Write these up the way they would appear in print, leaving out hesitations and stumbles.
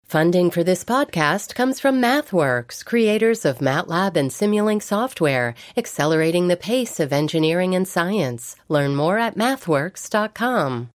Funding for this podcast comes from MathWorks, creators of MATLAB and Simulink software, accelerating the pace of engineering and science. Learn more at mathworks.com.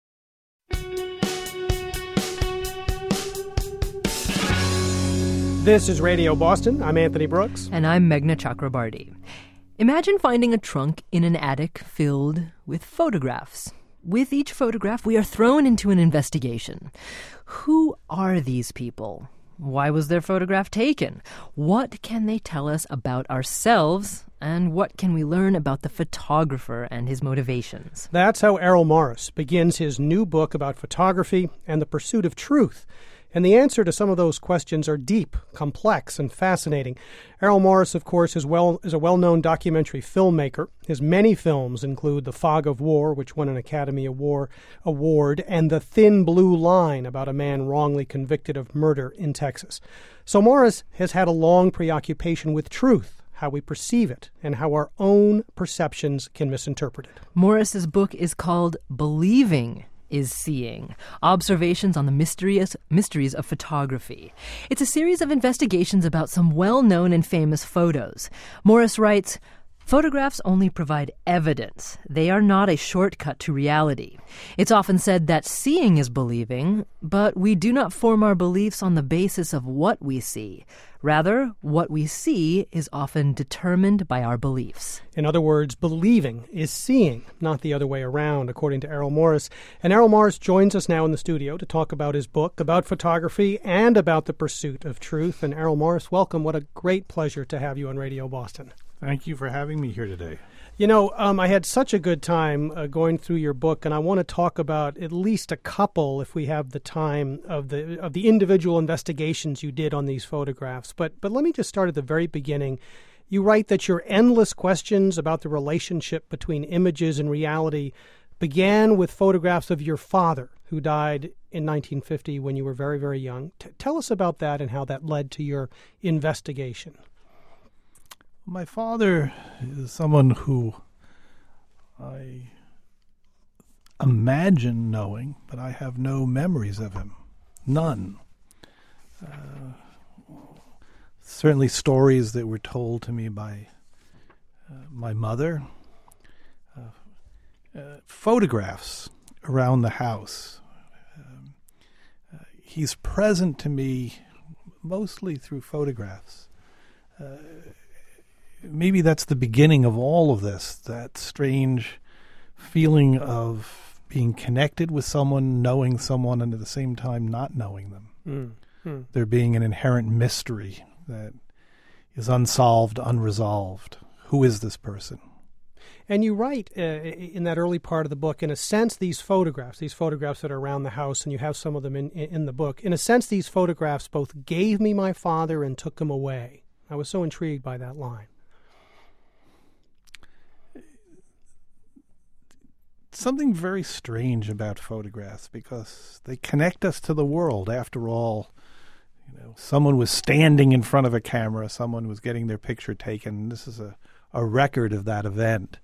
This is Radio Boston. I'm Anthony Brooks. And I'm Meghna Chakrabarty. Imagine finding a trunk in an attic filled with photographs. With each photograph, we are thrown into an investigation. Who are these people? Why was their photograph taken? What can they tell us about ourselves? And what can we learn about the photographer and his motivations? That's how Errol Morris begins his new book about photography and the pursuit of truth. And the answer to some of those questions are deep, complex, and fascinating. Errol Morris, of course, is a well-known documentary filmmaker. His many films include The Fog of War, which won an Academy Award, and The Thin Blue Line, about a man wrongly convicted of murder in Texas. So Morris has had a long preoccupation with truth, how we perceive it, and how our own perceptions can misinterpret it. Morris's book is called Believing is Seeing, Observations on the Mysteries of Photography. It's a series of investigations about some well-known and famous photos. Morris writes, "Photographs only provide evidence. They are not a shortcut to reality. It's often said that seeing is believing, but we do not form our beliefs on the basis of what we see. Rather, what we see is often determined by our beliefs." In other words, believing is seeing, not the other way around, according to Errol Morris. And Errol Morris joins us now in the studio to talk about his book, about photography, and about the pursuit of truth. And Errol Morris, welcome. What a great pleasure to have you on Radio Boston. Thank you for having me here today. You know, I had such a good time going through your book, and I want to talk about at least a couple, if we have the time, of the individual investigations you did on these photographs. But let me just start at the very beginning. You write that your endless questions about the relationship between images and reality began with photographs of your father, who died in 1950 when you were very, very young. Tell us about that and how that led to your investigation. My father is someone who I imagine knowing, but I have no memories of him. None. Certainly stories that were told to me by my mother. Photographs around the house. He's present to me mostly through photographs. Maybe that's the beginning of all of this, that strange feeling of being connected with someone, knowing someone, and at the same time not knowing them. There being an inherent mystery that is unsolved, unresolved. Who is this person? And you write in that early part of the book, in a sense, these photographs that are around the house, and you have some of them in the book, in a sense, these photographs both gave me my father and took him away. I was so intrigued by that line. Something very strange about photographs because they connect us to the world. After all, someone was standing in front of a camera, someone was getting their picture taken. This is a record of that event.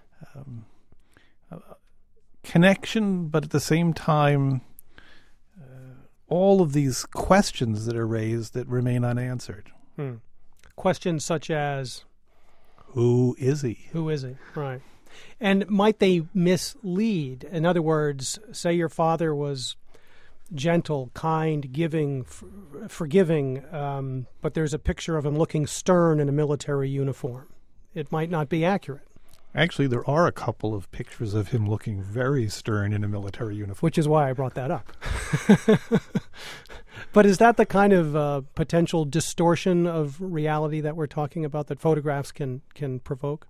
Connection, but at the same time, all of these questions that are raised that remain unanswered. Questions such as, who is he? Who is he? Right. And might they mislead? In other words, say your father was gentle, kind, giving, forgiving, but there's a picture of him looking stern in a military uniform. It might not be accurate. Actually, there are a couple of pictures of him looking very stern in a military uniform. Which is why I brought that up. But is that the kind of potential distortion of reality that we're talking about that photographs can provoke?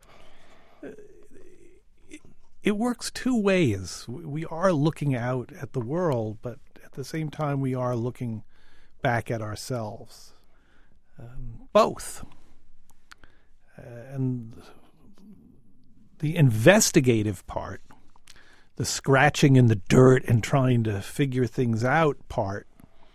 It works two ways. We are looking out at the world, but at the same time we are looking back at ourselves. Both. And the investigative part, the scratching in the dirt and trying to figure things out part,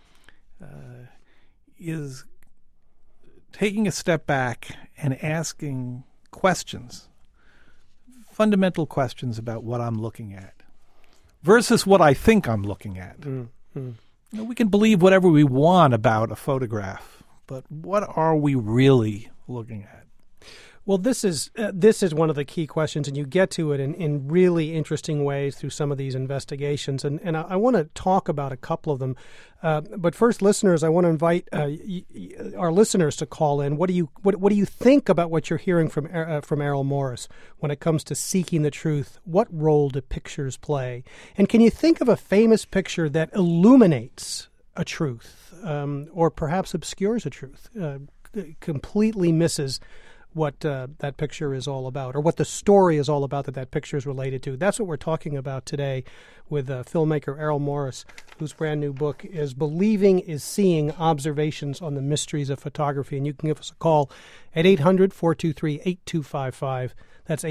is taking a step back and asking questions. Fundamental questions about what I'm looking at versus what I think I'm looking at. We can believe whatever we want about a photograph, but what are we really looking at? Well, this is one of the key questions, and you get to it in really interesting ways through some of these investigations. And I want to talk about a couple of them. But first, listeners, I want to invite our listeners to call in. What do you think about what you're hearing from Errol Morris when it comes to seeking the truth? What role do pictures play? And can you think of a famous picture that illuminates a truth, or perhaps obscures a truth, completely misses what that picture is all about, or what the story is all about that picture is related to? That's what we're talking about today with filmmaker Errol Morris, whose brand new book is Believing is Seeing, Observations on the Mysteries of Photography. And you can give us a call at 800-423-8255. That's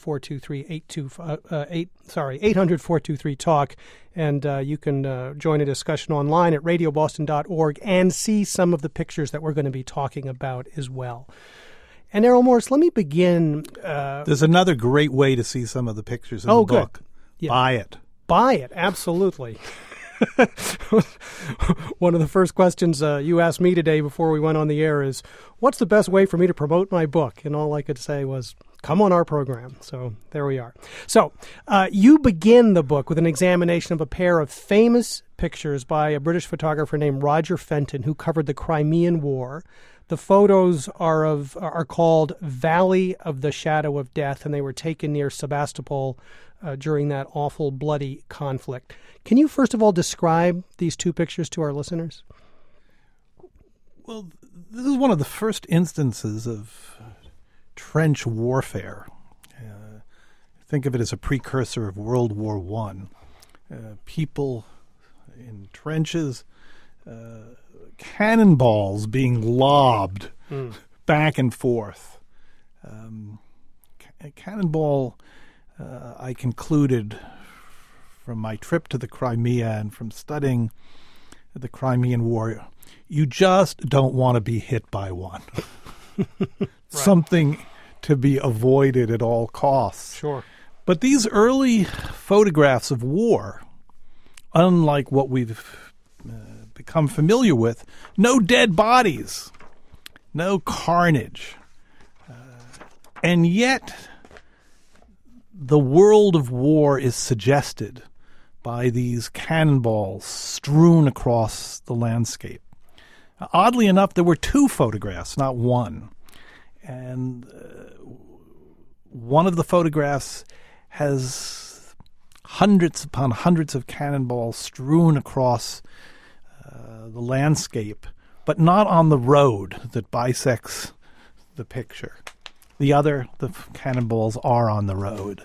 800-423-823-TALK. And you can join a discussion online at radioboston.org and see some of the pictures that we're going to be talking about as well. And Errol Morris, let me begin. There's another great way to see some of the pictures in the book. Good. Yeah. Buy it. Buy it, absolutely. One of the first questions you asked me today before we went on the air is, what's the best way for me to promote my book? And all I could say was, come on our program. So there we are. So you begin the book with an examination of a pair of famous pictures by a British photographer named Roger Fenton, who covered the Crimean War. The photos are called Valley of the Shadow of Death, and they were taken near Sebastopol during that awful, bloody conflict. Can you first of all describe these two pictures to our listeners? Well, this is one of the first instances of trench warfare. Think of it as a precursor of World War I. People in trenches, cannonballs being lobbed back and forth. A cannonball, I concluded from my trip to the Crimea and from studying the Crimean War, you just don't want to be hit by one. Right. Something to be avoided at all costs. Sure. But these early photographs of war, unlike what we've become familiar with, no dead bodies, no carnage. And yet the world of war is suggested by these cannonballs strewn across the landscape. Oddly enough, there were two photographs, not one. And one of the photographs has hundreds upon hundreds of cannonballs strewn across the landscape, but not on the road that bisects the picture. The other, the cannonballs are on the road.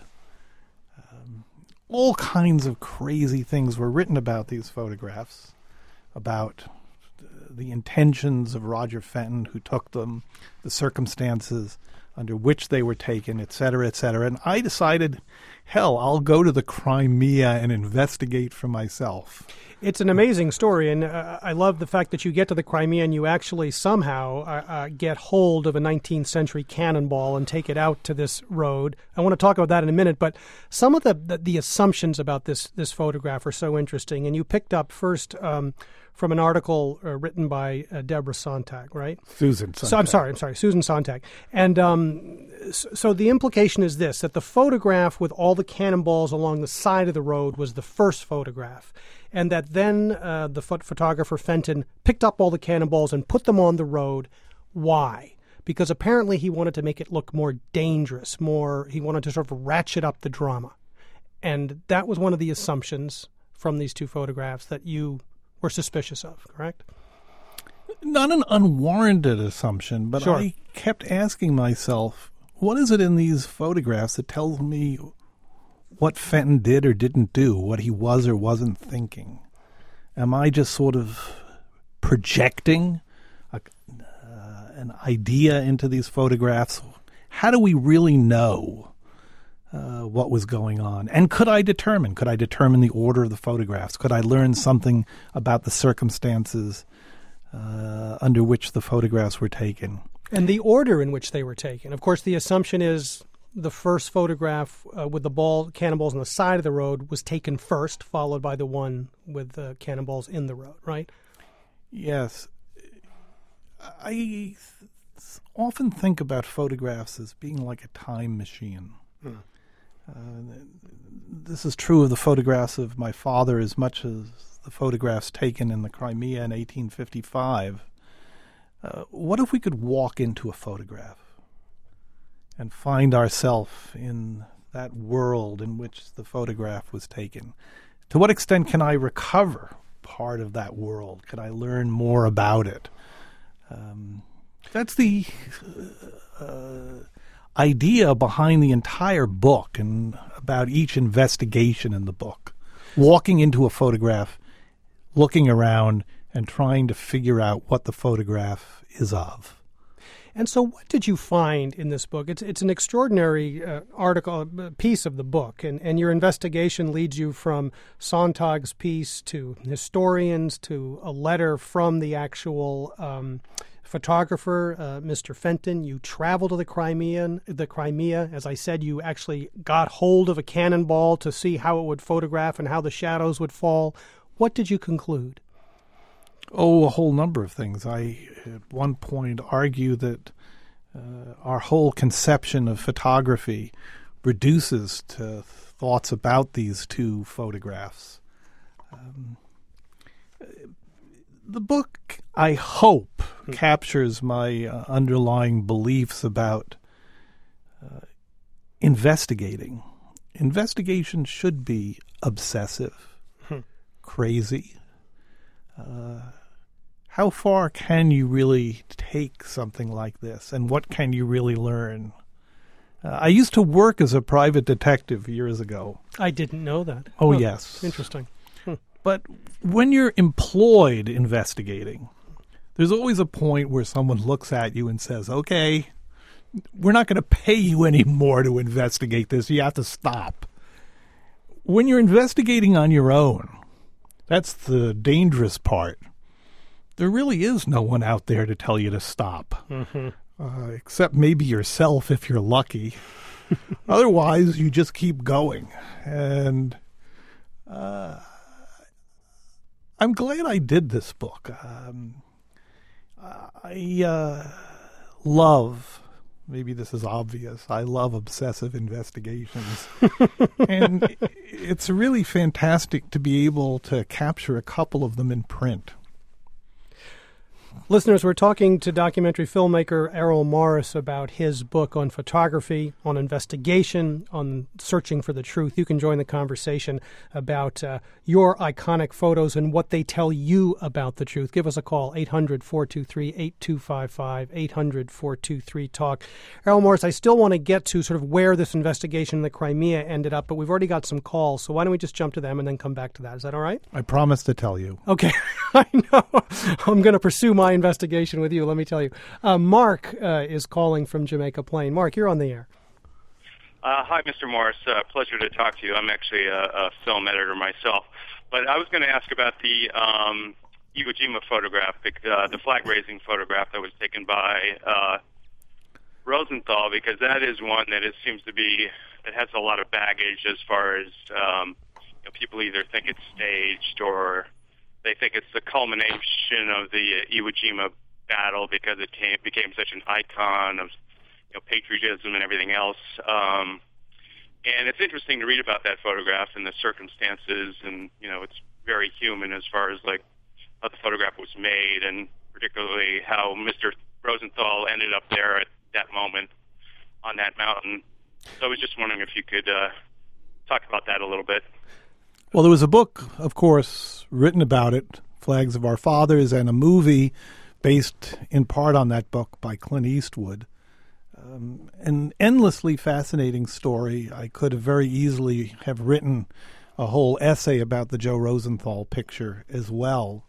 All kinds of crazy things were written about these photographs, about the intentions of Roger Fenton, who took them, the circumstances under which they were taken, et cetera, et cetera. And I decided, hell, I'll go to the Crimea and investigate for myself. It's an amazing story, and I love the fact that you get to the Crimea and you actually somehow get hold of a 19th century cannonball and take it out to this road. I want to talk about that in a minute, but some of the assumptions about this photograph are so interesting. And you picked up first from an article written by Deborah Sontag, right? Susan Sontag. So, I'm sorry, Susan Sontag. And so the implication is this, that the photograph with all the cannonballs along the side of the road was the first photograph, and that then the photographer Fenton picked up all the cannonballs and put them on the road. Why? Because apparently he wanted to make it look more dangerous, he wanted to sort of ratchet up the drama. And that was one of the assumptions from these two photographs that you were suspicious of, correct? Not an unwarranted assumption, but sure. I kept asking myself, what is it in these photographs that tells me what Fenton did or didn't do, what he was or wasn't thinking? Am I just sort of projecting an idea into these photographs? How do we really know what was going on? And could I determine the order of the photographs? Could I learn something about the circumstances under which the photographs were taken? And the order in which they were taken. Of course, the assumption is the first photograph with the cannonballs on the side of the road was taken first, followed by the one with the cannonballs in the road, right? Yes. I often think about photographs as being like a time machine. This is true of the photographs of my father as much as the photographs taken in the Crimea in 1855. What if we could walk into a photograph and find ourselves in that world in which the photograph was taken? To what extent can I recover part of that world? Can I learn more about it? That's the idea behind the entire book and about each investigation in the book. Walking into a photograph, looking around, and trying to figure out what the photograph is of. And so what did you find in this book? It's an extraordinary piece of the book, and your investigation leads you from Sontag's piece to historians to a letter from the actual photographer, Mr. Fenton. You traveled to the Crimea. As I said, you actually got hold of a cannonball to see how it would photograph and how the shadows would fall. What did you conclude? Oh, a whole number of things. I, at one point, argue that our whole conception of photography reduces to thoughts about these two photographs. The book, I hope, captures my underlying beliefs about investigating. Investigation should be obsessive, crazy. How far can you really take something like this, and what can you really learn? I used to work as a private detective years ago. I didn't know that. Oh, yes. Interesting. But when you're employed investigating, there's always a point where someone looks at you and says, okay, we're not going to pay you any more to investigate this. You have to stop. When you're investigating on your own, that's the dangerous part. There really is no one out there to tell you to stop, except maybe yourself if you're lucky. Otherwise, you just keep going. And I'm glad I did this book. I love, maybe this is obvious, I love obsessive investigations. And it's really fantastic to be able to capture a couple of them in print. Listeners, we're talking to documentary filmmaker Errol Morris about his book on photography, on investigation, on searching for the truth. You can join the conversation about your iconic photos and what they tell you about the truth. Give us a call, 800-423-8255, 800-423-TALK. Errol Morris, I still want to get to sort of where this investigation in the Crimea ended up, but we've already got some calls, so why don't we just jump to them and then come back to that? Is that all right? I promise to tell you. Okay. I know. I'm going to pursue my investigation with you, let me tell you. Mark is calling from Jamaica Plain. Mark, you're on the air. Hi, Mr. Morris. Pleasure to talk to you. I'm actually a film editor myself. But I was going to ask about the Iwo Jima photograph, the flag-raising photograph that was taken by Rosenthal, because that is one that seems to be, that has a lot of baggage as far as people either think it's staged or they think it's the culmination of the Iwo Jima battle because it became such an icon of patriotism and everything else. And it's interesting to read about that photograph and the circumstances, and it's very human as far as like how the photograph was made, and particularly how Mr. Rosenthal ended up there at that moment on that mountain. So I was just wondering if you could talk about that a little bit. Well, there was a book, of course, written about it, Flags of Our Fathers, and a movie based in part on that book by Clint Eastwood. An endlessly fascinating story. I could have very easily have written a whole essay about the Joe Rosenthal picture as well.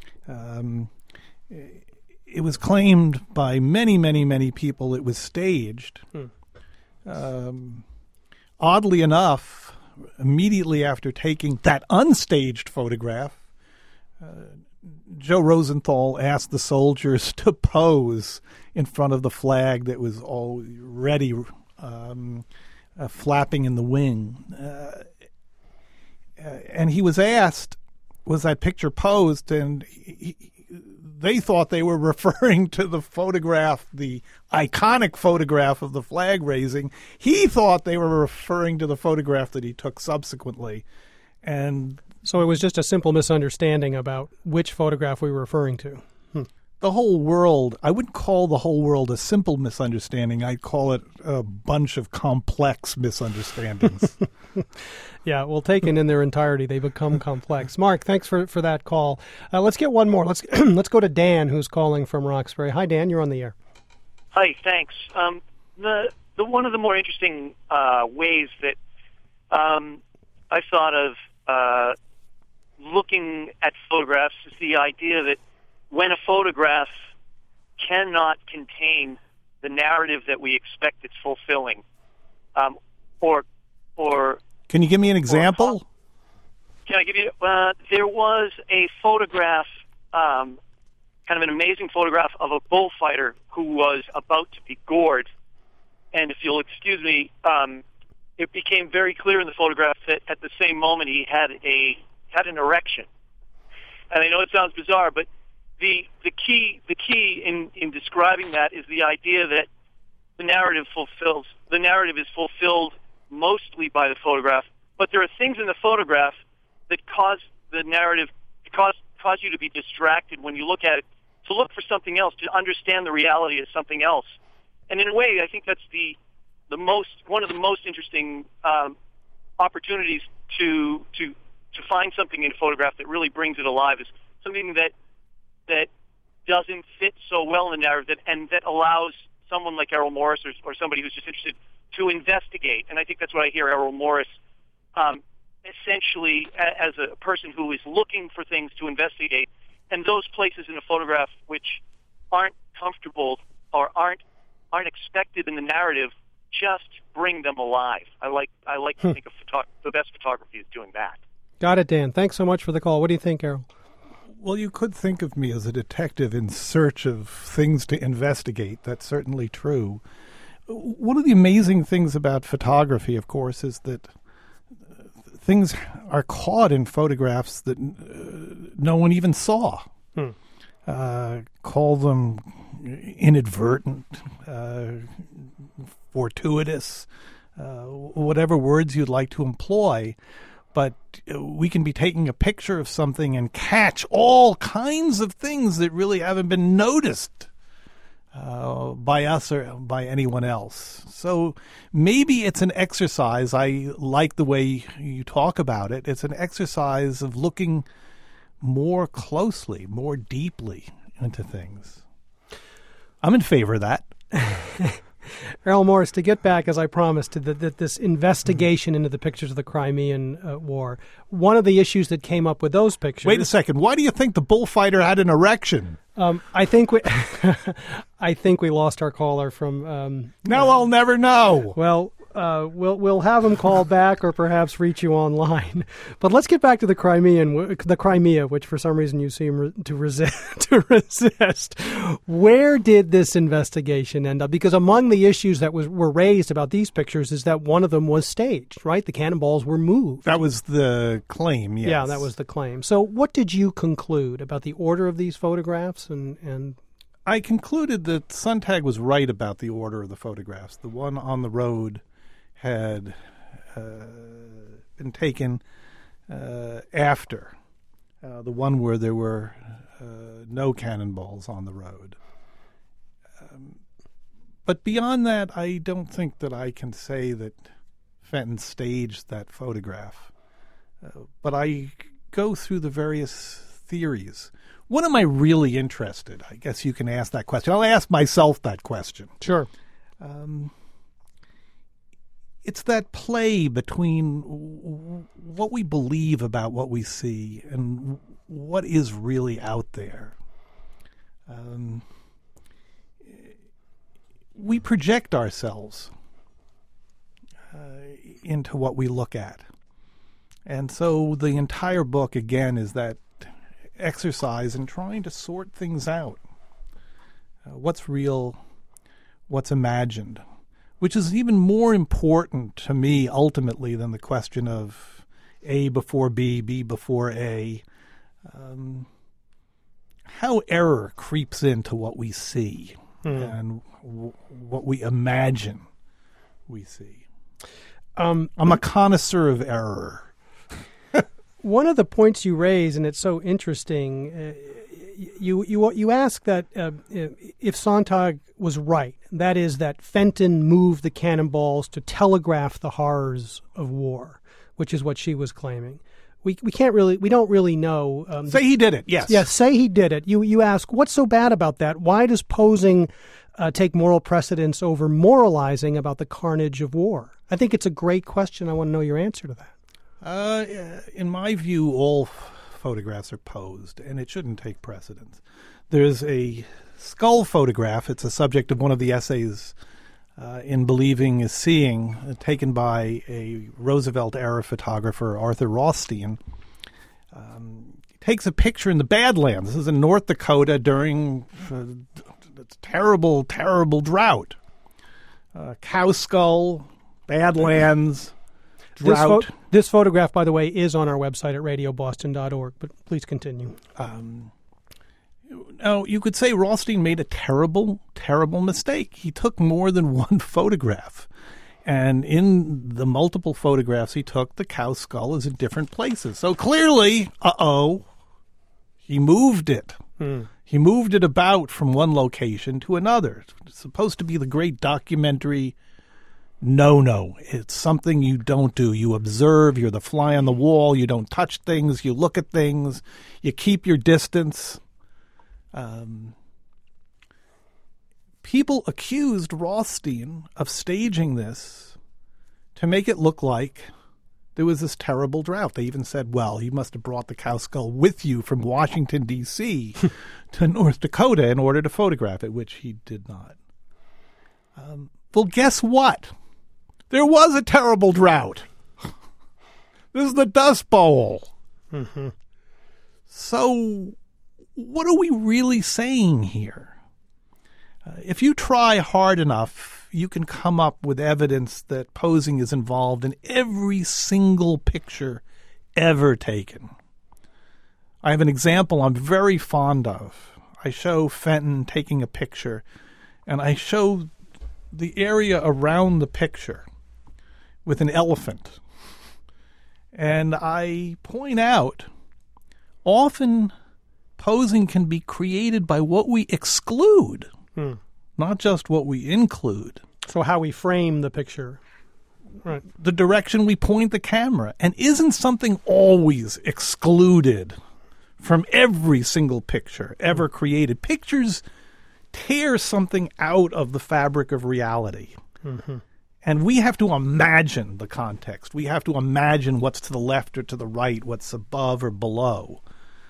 It was claimed by many, many, many people it was staged. Oddly enough, immediately after taking that unstaged photograph, Joe Rosenthal asked the soldiers to pose in front of the flag that was already flapping in the wind. And he was asked, was that picture posed? And they thought they were referring to the photograph, the iconic photograph of the flag raising. He thought they were referring to the photograph that he took subsequently. And so it was just a simple misunderstanding about which photograph we were referring to. The whole world, I wouldn't call the whole world a simple misunderstanding. I'd call it a bunch of complex misunderstandings. Yeah, well, taken in their entirety, they become complex. Mark, thanks for that call. Let's get one more. Let's go to Dan, who's calling from Roxbury. Hi, Dan. You're on the air. Hi, thanks. The one of the more interesting ways that I thought of looking at photographs is the idea that when a photograph cannot contain the narrative that we expect it's fulfilling, or can you give me an example? Can I give you? There was a photograph, kind of an amazing photograph of a bullfighter who was about to be gored, and if you'll excuse me, it became very clear in the photograph that at the same moment he had an erection. And I know it sounds bizarre, but the key in describing that is the idea that the narrative is fulfilled mostly by the photograph, but there are things in the photograph that cause the narrative cause you to be distracted when you look at it, to look for something else, to understand the reality of something else. And in a way, I think that's one of the most interesting opportunities to find something in a photograph that really brings it alive, is something that doesn't fit so well in the narrative, and that allows someone like Errol Morris or somebody who's just interested to investigate. And I think that's what I hear Errol Morris essentially as a person who is looking for things to investigate. And those places in a photograph which aren't comfortable or aren't expected in the narrative just bring them alive. I like to think of the best photography is doing that. Got it, Dan. Thanks so much for the call. What do you think, Errol? Well, you could think of me as a detective in search of things to investigate. That's certainly true. One of the amazing things about photography, of course, is that things are caught in photographs that no one even saw. Call them inadvertent, fortuitous, whatever words you'd like to employ. But we can be taking a picture of something and catch all kinds of things that really haven't been noticed by us or by anyone else. So maybe it's an exercise. I like the way you talk about it. It's an exercise of looking more closely, more deeply into things. I'm in favor of that. Errol Morris, to get back, as I promised, to this investigation into the pictures of the Crimean War, one of the issues that came up with those pictures... Wait a second. Why do you think the bullfighter had an erection? I think we lost our caller from... Now I'll never know. Well, we'll have him call back or perhaps reach you online. But let's get back to the Crimea, which for some reason you seem to resist. Where did this investigation end up? Because among the issues that were raised about these pictures is that one of them was staged, right? The cannonballs were moved. That was the claim, yes. Yeah, that was the claim. So what did you conclude about the order of these photographs? And I concluded that Sontag was right about the order of the photographs. The one on the road had been taken after the one where there were no cannonballs on the road. But beyond that, I don't think that I can say that Fenton staged that photograph. But I go through the various theories. When am I really interested? I guess you can ask that question. I'll ask myself that question. Sure. It's that play between what we believe about what we see and what is really out there. We project ourselves into what we look at. And so the entire book, again, is that exercise in trying to sort things out. What's real? What's imagined? which is even more important to me ultimately than the question of A before B, B before A. How error creeps into what we see and what we imagine we see. I'm a connoisseur of error. One of the points you raise, and it's so interesting, you ask that if Sontag was right, that is that Fenton moved the cannonballs to telegraph the horrors of war, which is what she was claiming. We don't really know. Say he did it, yes. Yes, say he did it. You ask, what's so bad about that? Why does posing take moral precedence over moralizing about the carnage of war? I think it's a great question. I want to know your answer to that. In my view, all photographs are posed, and it shouldn't take precedence. There's a skull photograph. It's a subject of one of the essays in Believing is Seeing, taken by a Roosevelt-era photographer, Arthur Rothstein. He takes a picture in the Badlands. This is in North Dakota during terrible, terrible drought. Cow skull, Badlands, drought. This photograph, by the way, is on our website at radioboston.org, but please continue. Now, you could say Rothstein made a terrible, terrible mistake. He took more than one photograph. And in the multiple photographs he took, the cow skull is in different places. So clearly, he moved it. He moved it about from one location to another. It's supposed to be the great documentary. No, it's something you don't do. You observe, you're the fly on the wall, you don't touch things, you look at things, you keep your distance. People accused Rothstein of staging this to make it look like there was this terrible drought. They even said, well, you must have brought the cow skull with you from Washington, D.C. to North Dakota in order to photograph it, which he did not. Well, guess what? There was a terrible drought. This is the Dust Bowl. Mm-hmm. So what are we really saying here? If you try hard enough, you can come up with evidence that posing is involved in every single picture ever taken. I have an example I'm very fond of. I show Fenton taking a picture, and I show the area around the picture with an elephant. And I point out, often posing can be created by what we exclude, not just what we include. So how we frame the picture. Right. The direction we point the camera. And isn't something always excluded from every single picture ever created? Pictures tear something out of the fabric of reality. Mm-hmm. And we have to imagine the context. We have to imagine what's to the left or to the right, what's above or below.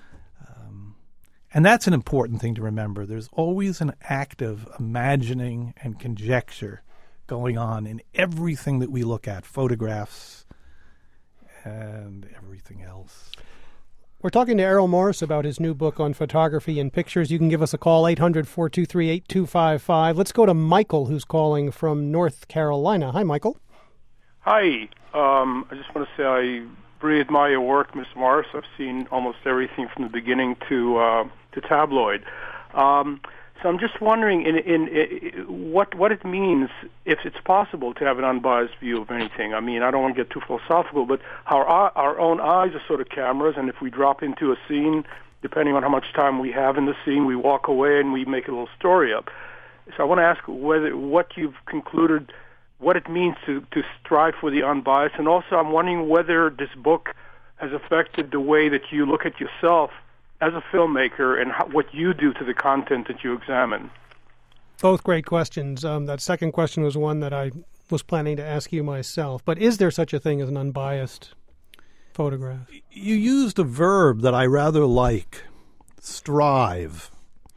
And that's an important thing to remember. There's always an act of imagining and conjecture going on in everything that we look at, photographs and everything else. We're talking to Errol Morris about his new book on photography and pictures. You can give us a call, 800-423-8255. Let's go to Michael, who's calling from North Carolina. Hi, Michael. Hi. I just want to say I really admire your work, Mr. Morris. I've seen almost everything from the beginning to tabloid. So I'm just wondering what it means, if it's possible to have an unbiased view of anything. I mean, I don't want to get too philosophical, but how our own eyes are sort of cameras, and if we drop into a scene, depending on how much time we have in the scene, we walk away and we make a little story up. So I want to ask what you've concluded, what it means to strive for the unbiased, and also I'm wondering whether this book has affected the way that you look at yourself as a filmmaker and what you do to the content that you examine. Both great questions. That second question was one that I was planning to ask you myself. But is there such a thing as an unbiased photograph? You used a verb that I rather like, strive.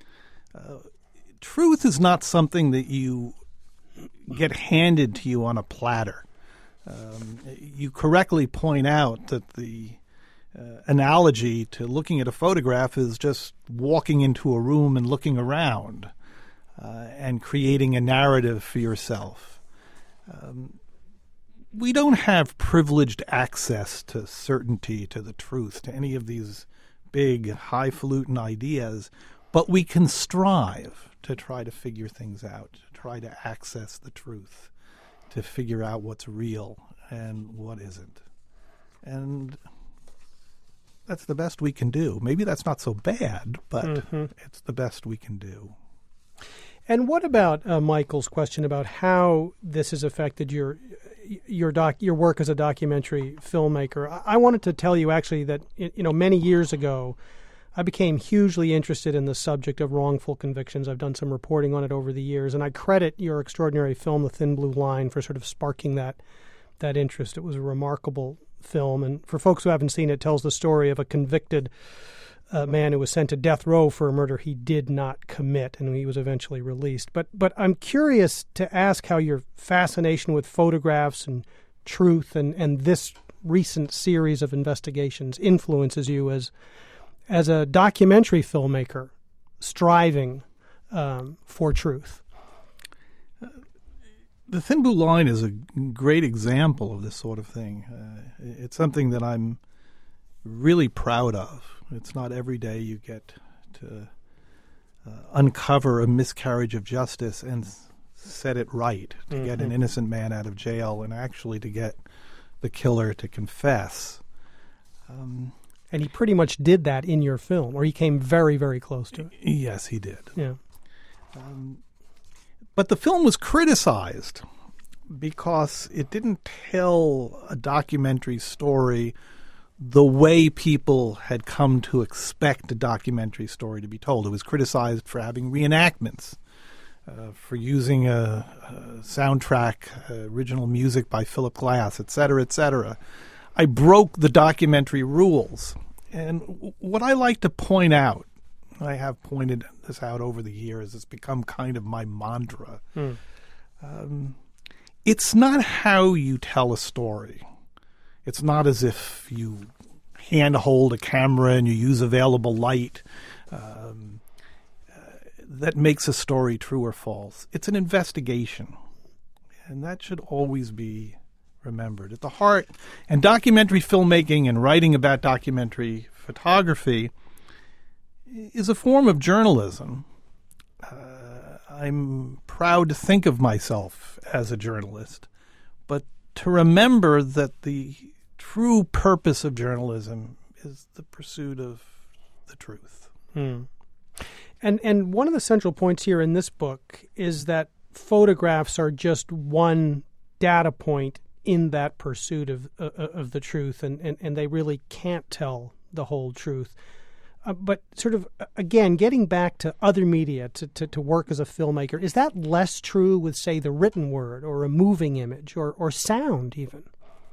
Truth is not something that you get handed to you on a platter. You correctly point out that the analogy to looking at a photograph is just walking into a room and looking around and creating a narrative for yourself. We don't have privileged access to certainty, to the truth, to any of these big, highfalutin ideas, but we can strive to try to figure things out, to try to access the truth, to figure out what's real and what isn't. And that's the best we can do. Maybe that's not so bad, but it's the best we can do. And what about Michael's question about how this has affected your work as a documentary filmmaker? I wanted to tell you actually that many years ago, I became hugely interested in the subject of wrongful convictions. I've done some reporting on it over the years, and I credit your extraordinary film, The Thin Blue Line, for sort of sparking that interest. It was a remarkable film, and for folks who haven't seen it, tells the story of a convicted man who was sent to death row for a murder he did not commit, and he was eventually released. But I'm curious to ask how your fascination with photographs and truth and this recent series of investigations influences you as a documentary filmmaker striving for truth. The Thin Blue Line is a great example of this sort of thing. It's something that I'm really proud of. It's not every day you get to uncover a miscarriage of justice and set it right, to get an innocent man out of jail and actually to get the killer to confess. And he pretty much did that in your film, or he came very, very close to it. Yes, he did. Yeah. But the film was criticized because it didn't tell a documentary story the way people had come to expect a documentary story to be told. It was criticized for having reenactments, for using a soundtrack, original music by Philip Glass, et cetera, et cetera. I broke the documentary rules. And what I like to point out, I have pointed this out over the years, it's become kind of my mantra. It's not how you tell a story. It's not as if you handhold a camera and you use available light that makes a story true or false. It's an investigation, and that should always be remembered. At the heart, and documentary filmmaking and writing about documentary photography is a form of journalism. I'm proud to think of myself as a journalist, but to remember that the true purpose of journalism is the pursuit of the truth. And one of the central points here in this book is that photographs are just one data point in that pursuit of the truth, and they really can't tell the whole truth. But sort of, again, getting back to other media, to work as a filmmaker, is that less true with, say, the written word or a moving image or sound even?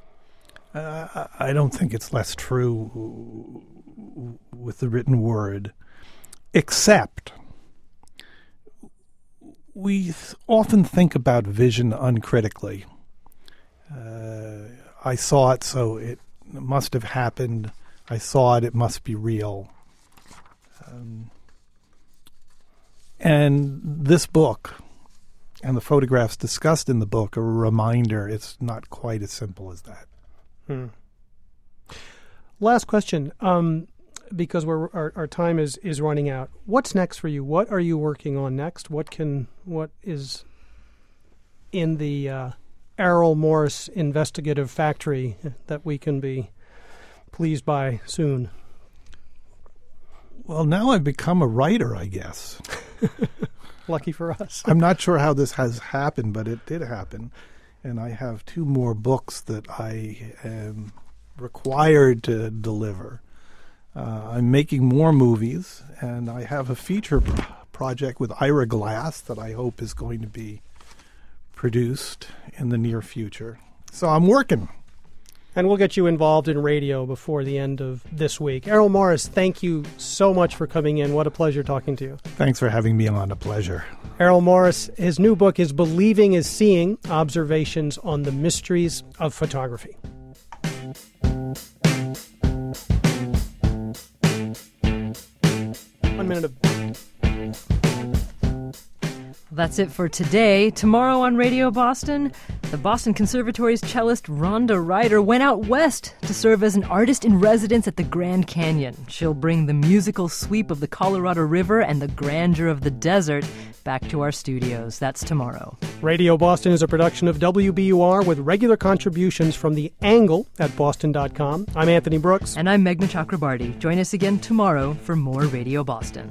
I don't think it's less true with the written word, except we often think about vision uncritically. I saw it, so it must have happened. I saw it, it must be real. And this book and the photographs discussed in the book are a reminder it's not quite as simple as that. Last question, because our time is running out. What's next for you? What are you working on next? What is in the Errol Morris investigative factory that we can be pleased by soon? Well, now I've become a writer, I guess. Lucky for us. I'm not sure how this has happened, but it did happen. And I have 2 more books that I am required to deliver. I'm making more movies, and I have a feature project with Ira Glass that I hope is going to be produced in the near future. So I'm working. And we'll get you involved in radio before the end of this week. Errol Morris, thank you so much for coming in. What a pleasure talking to you. Thanks for having me on. A pleasure. Errol Morris, his new book is Believing is Seeing, Observations on the Mysteries of Photography. That's it for today. Tomorrow on Radio Boston, the Boston Conservatory's cellist Rhonda Ryder went out west to serve as an artist-in-residence at the Grand Canyon. She'll bring the musical sweep of the Colorado River and the grandeur of the desert back to our studios. That's tomorrow. Radio Boston is a production of WBUR with regular contributions from The Angle at boston.com. I'm Anthony Brooks. And I'm Meghna Chakrabarty. Join us again tomorrow for more Radio Boston.